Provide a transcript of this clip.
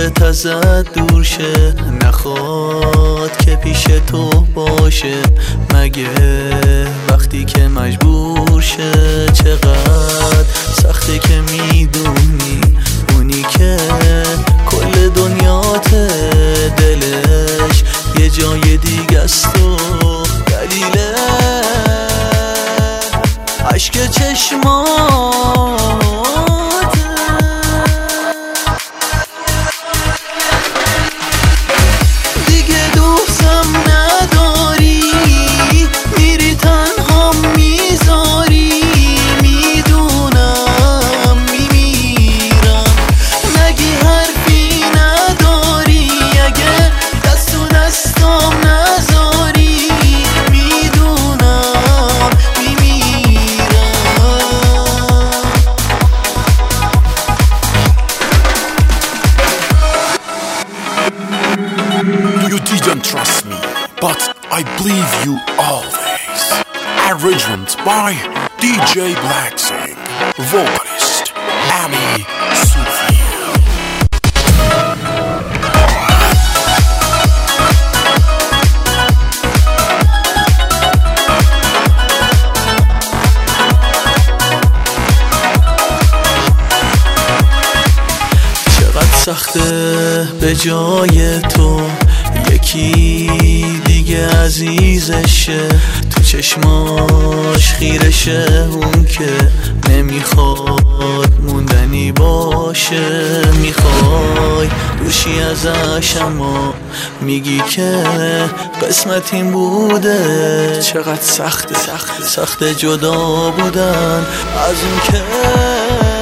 دلت ازت دور شه، نخواد که پیش تو باشه، مگه وقتی که مجبور شه. چقدر سخته که میدونی اونی که کل دنیاته، دلش یه جای دیگه است و دلیله عشق چشمات. You didn't trust me, but I believe you always. Arrangement by DJ Blacksing, vocalist Ali Sufi. چقدر سخته به جای تو یکی دیگه عزیزشه، تو چشماش خیرشه، اون که نمیخواد موندنی باشه. میخوای دوشی ازش اما میگی که قسمت این بوده. چقدر سخته جدا بودن از اون که